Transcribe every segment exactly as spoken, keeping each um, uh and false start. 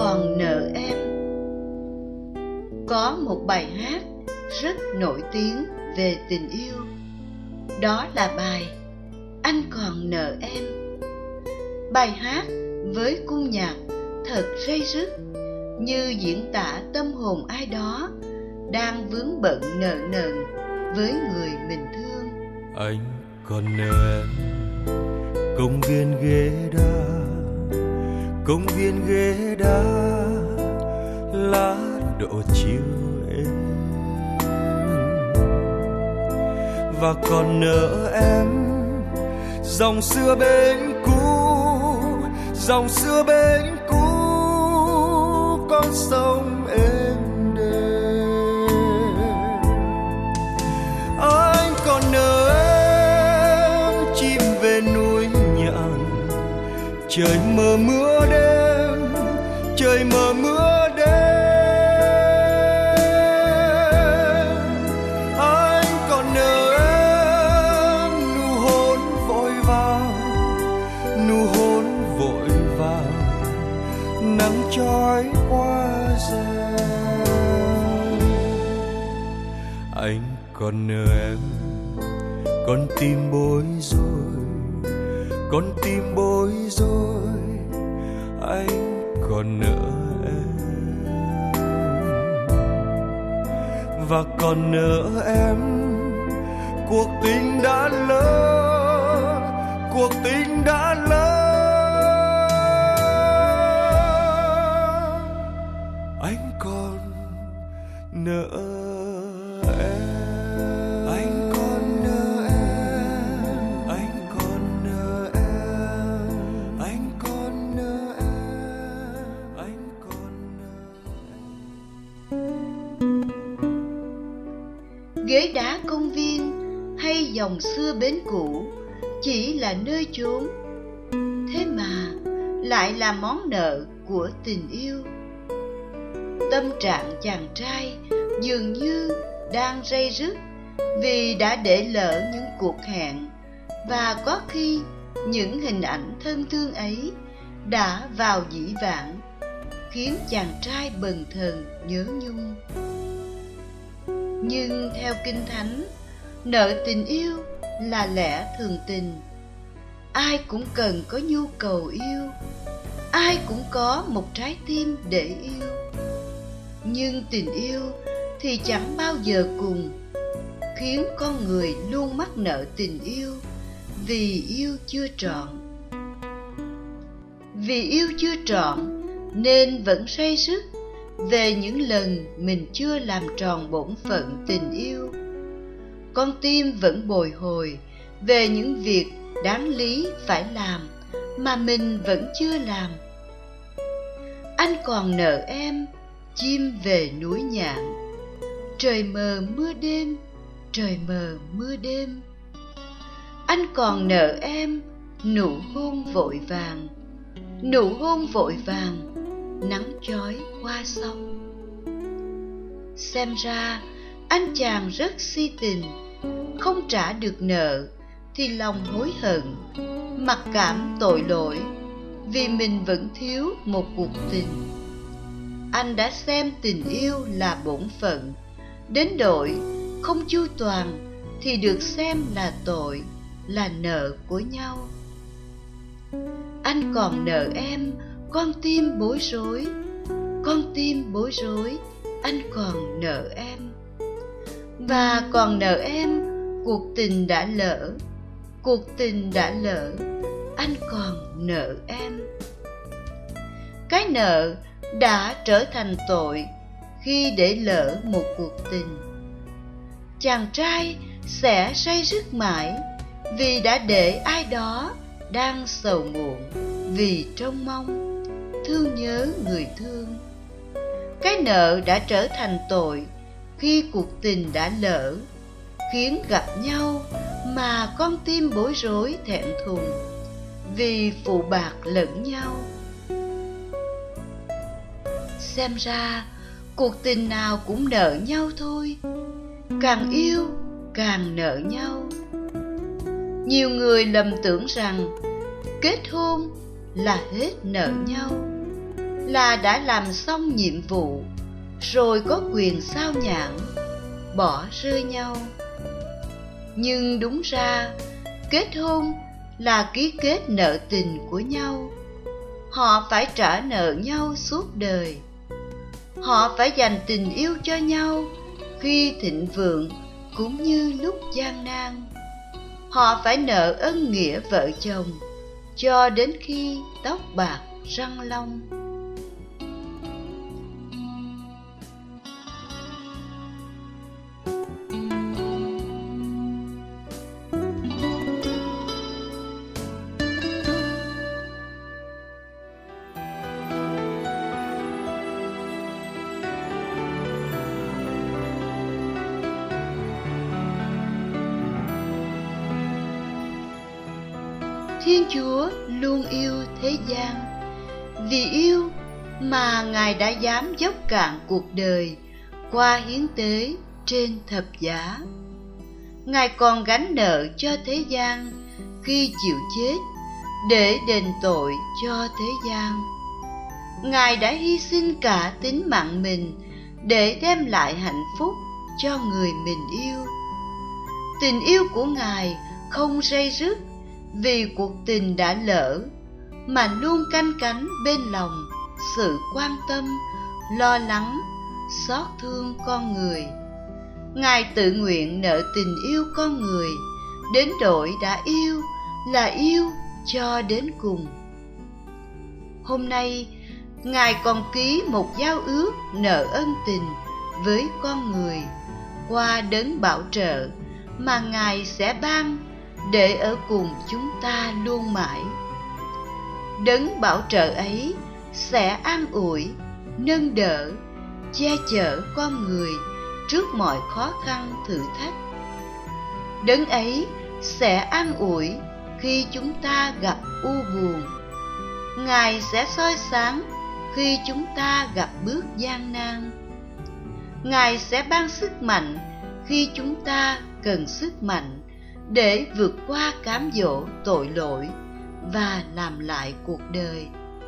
còn nợ em. Có một bài hát rất nổi tiếng về tình yêu. Đó là bài Anh Còn Nợ Em. Bài hát với cung nhạc thật ray rứt, như diễn tả tâm hồn ai đó đang vướng bận nợ nần với người mình thương. Anh còn nợ em công viên ghế đá, công viên ghế đá, lá độ chiều êm. Và còn nợ em dòng xưa bên cũ, dòng xưa bên cũ, con sông êm đềm. Anh còn nợ em chim về núi nhạn, trời mờ mưa đêm, trời mờ mưa đêm. Anh còn nợ em nụ hôn vội vàng, nụ hôn vội vàng, nắng trói qua rèm. Anh còn nợ em con tim bối rối, con tim bối rối. Anh còn nợ em và còn nợ em cuộc tình đã lỡ, cuộc tình đã lỡ. Anh còn nợ em, anh còn nợ em, anh còn nợ em, anh còn nợ em, anh còn nợ em. Ghế đá công viên hay dòng xưa bến cũ chỉ là nơi chốn, thế mà lại là món nợ của tình yêu. Tâm trạng chàng trai dường như đang ray rứt vì đã để lỡ những cuộc hẹn, và có khi những hình ảnh thân thương ấy đã vào dĩ vãng, khiến chàng trai bần thần nhớ nhung. Nhưng theo Kinh Thánh, nợ tình yêu là lẽ thường tình. Ai cũng cần có nhu cầu yêu, ai cũng có một trái tim để yêu. Nhưng tình yêu thì chẳng bao giờ cùng, khiến con người luôn mắc nợ tình yêu vì yêu chưa trọn. Vì yêu chưa trọn nên vẫn say sức về những lần mình chưa làm tròn bổn phận tình yêu. Con tim vẫn bồi hồi về những việc đáng lý phải làm mà mình vẫn chưa làm. Anh còn nợ em chim về núi nhạn, trời mờ mưa đêm, trời mờ mưa đêm. Anh còn nợ em nụ hôn vội vàng, nụ hôn vội vàng, nắng chói qua sông. Xem ra anh chàng rất si tình, không trả được nợ thì lòng hối hận, mặc cảm tội lỗi vì mình vẫn thiếu một cuộc tình. Anh đã xem tình yêu là bổn phận, đến độ không chu toàn thì được xem là tội, là nợ của nhau. Anh còn nợ em con tim bối rối, con tim bối rối, anh còn nợ em. Và còn nợ em cuộc tình đã lỡ, cuộc tình đã lỡ, anh còn nợ em. Cái nợ đã trở thành tội khi để lỡ một cuộc tình. Chàng trai sẽ say rứt mãi vì đã để ai đó đang sầu muộn vì trông mong, thương nhớ người thương. Cái nợ đã trở thành tội khi cuộc tình đã lỡ, khiến gặp nhau mà con tim bối rối thẹn thùng vì phụ bạc lẫn nhau. Xem ra cuộc tình nào cũng nợ nhau thôi, càng yêu càng nợ nhau. Nhiều người lầm tưởng rằng kết hôn là hết nợ nhau, là đã làm xong nhiệm vụ, rồi có quyền xao nhãng, bỏ rơi nhau. Nhưng đúng ra, kết hôn là ký kết nợ tình của nhau. Họ phải trả nợ nhau suốt đời. Họ phải dành tình yêu cho nhau khi thịnh vượng cũng như lúc gian nan. Họ phải nợ ân nghĩa vợ chồng cho đến khi tóc bạc răng long. Thiên Chúa luôn yêu thế gian. Vì yêu mà Ngài đã dám dốc cạn cuộc đời qua hiến tế trên thập giá. Ngài còn gánh nợ cho thế gian khi chịu chết để đền tội cho thế gian. Ngài đã hy sinh cả tính mạng mình để đem lại hạnh phúc cho người mình yêu. Tình yêu của Ngài không ray rứt vì cuộc tình đã lỡ, mà luôn canh cánh bên lòng sự quan tâm, lo lắng, xót thương con người. Ngài tự nguyện nợ tình yêu con người, đến độ đã yêu là yêu cho đến cùng. Hôm nay, Ngài còn ký một giao ước nợ ân tình với con người qua đấng bảo trợ mà Ngài sẽ ban để ở cùng chúng ta luôn mãi. Đấng bảo trợ ấy sẽ an ủi, nâng đỡ, che chở con người trước mọi khó khăn thử thách. Đấng ấy sẽ an ủi khi chúng ta gặp u buồn. Ngài sẽ soi sáng khi chúng ta gặp bước gian nan. Ngài sẽ ban sức mạnh khi chúng ta cần sức mạnh để vượt qua cám dỗ tội lỗi và làm lại cuộc đời.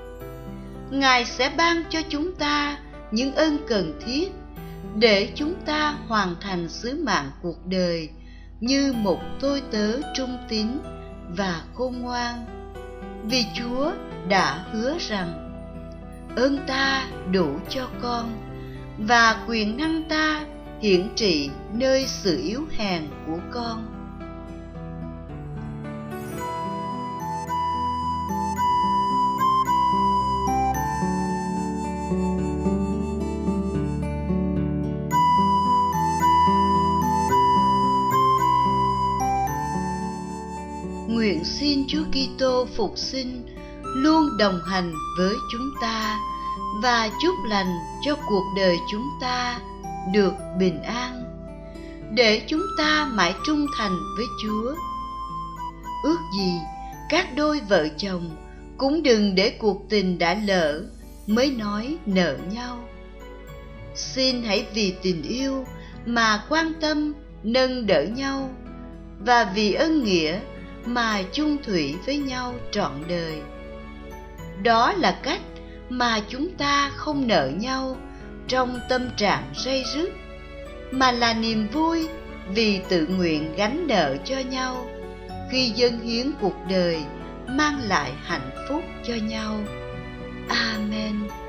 Ngài sẽ ban cho chúng ta những ân cần thiết để chúng ta hoàn thành sứ mạng cuộc đời như một tôi tớ trung tín và khôn ngoan. Vì Chúa đã hứa rằng ơn ta đủ cho con, và quyền năng ta hiển trị nơi sự yếu hèn của con. Nguyện xin Chúa Kitô phục sinh luôn đồng hành với chúng ta và chúc lành cho cuộc đời chúng ta được bình an, để chúng ta mãi trung thành với Chúa. Ước gì các đôi vợ chồng cũng đừng để cuộc tình đã lỡ mới nói nợ nhau. Xin hãy vì tình yêu mà quan tâm nâng đỡ nhau, và vì ân nghĩa mà chung thủy với nhau trọn đời. Đó là cách mà chúng ta không nợ nhau trong tâm trạng ray rứt, mà là niềm vui vì tự nguyện gánh nợ cho nhau khi dâng hiến cuộc đời mang lại hạnh phúc cho nhau. Amen.